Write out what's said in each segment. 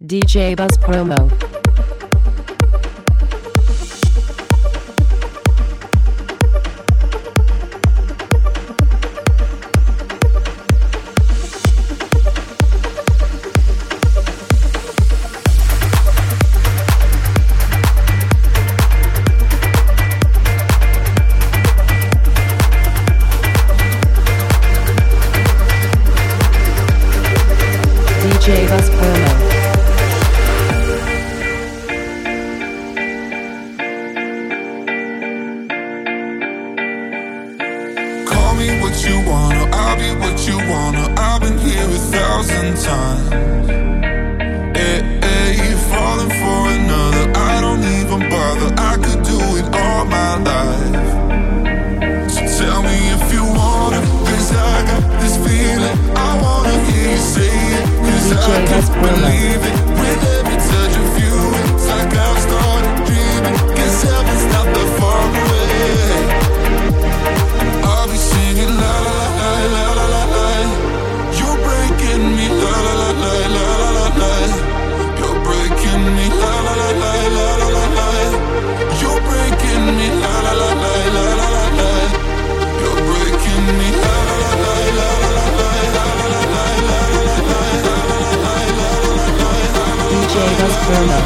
DJ Buzz Promo. DJ Buzz Promo. Call me what you wanna, I'll be what you wanna. I've been here 1,000 times. You're falling for another, I don't even bother. I could do it all my life. So tell me if you wanna, 'cause I got this feeling. I wanna hear you say it, 'cause I can't believe it. With every touch of you, it's like I've started dreaming. 'Cause heaven's not that far away. I'll be singing la la la la la la la. You're breaking me la la la la la la la. You're breaking me la la la la la la la. You're breaking me la la la la la la la. You're breaking me la la la la la la la. DJ Buzz Promo.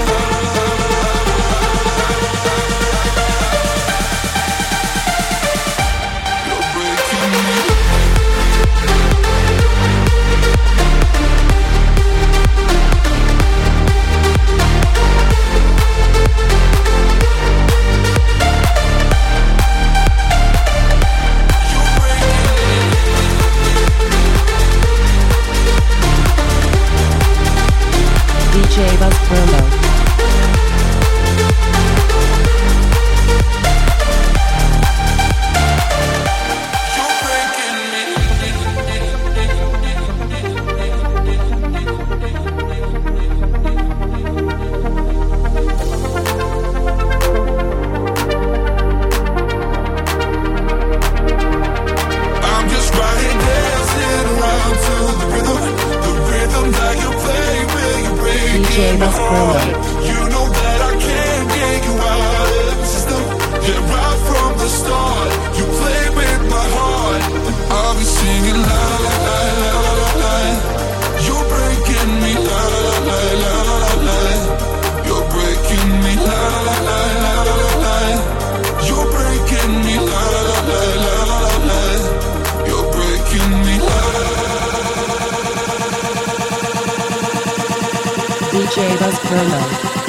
DJ Buzz Promo. I'm just riding, dancing around to the rhythm that you play when you break DJ Buzz Promo. You know that I can't get you out of the system. Yeah, right from the start, you play with my heart. I'll be singing la la la la la la la. You're breaking me la la la la la la la. You're breaking me la la la la la la la. You're breaking me la la la la la la la. You're breaking me la la. DJ Buzz Promo.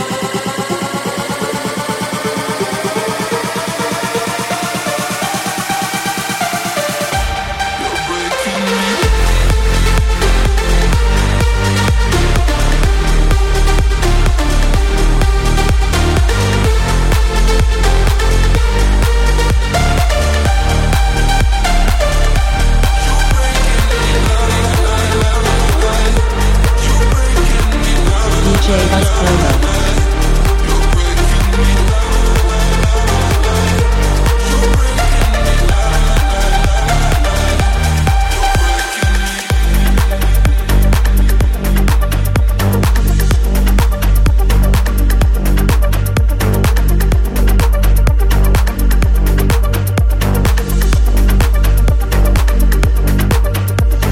DJ Buzz Promo.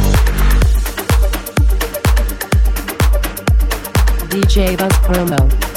DJ Buzz Promo.